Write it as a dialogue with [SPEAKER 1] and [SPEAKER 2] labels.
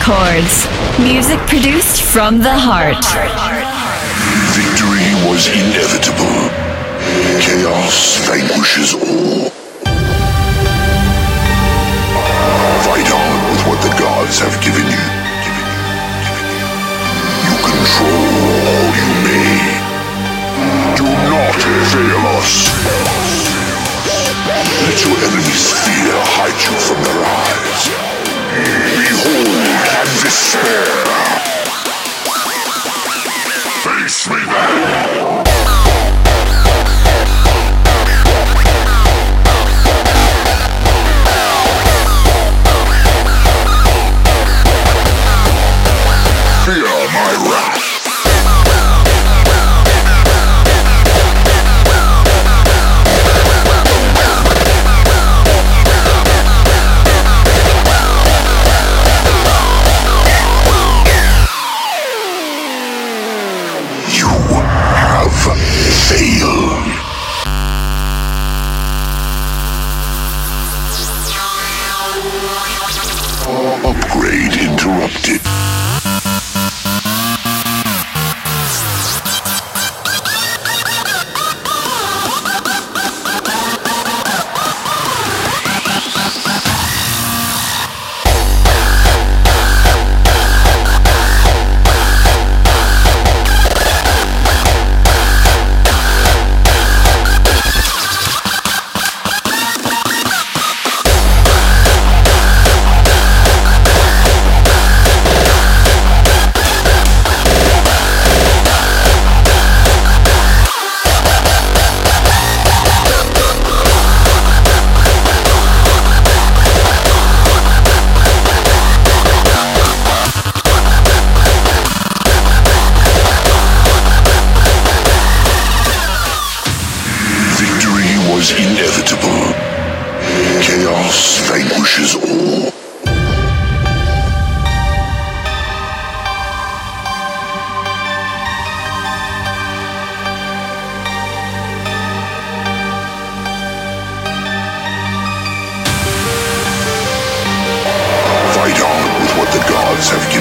[SPEAKER 1] Records. Music produced from the heart.
[SPEAKER 2] Victory was inevitable. Chaos vanquishes all. Fight on with what the gods have given you. You control all you may. Do not fail us. Let your enemies' fear hide you from their eyes. Behold and despair. Face me then. Fear my wrath. Upgrade interrupted. Inevitable. Chaos vanquishes all. Fight on with what the gods have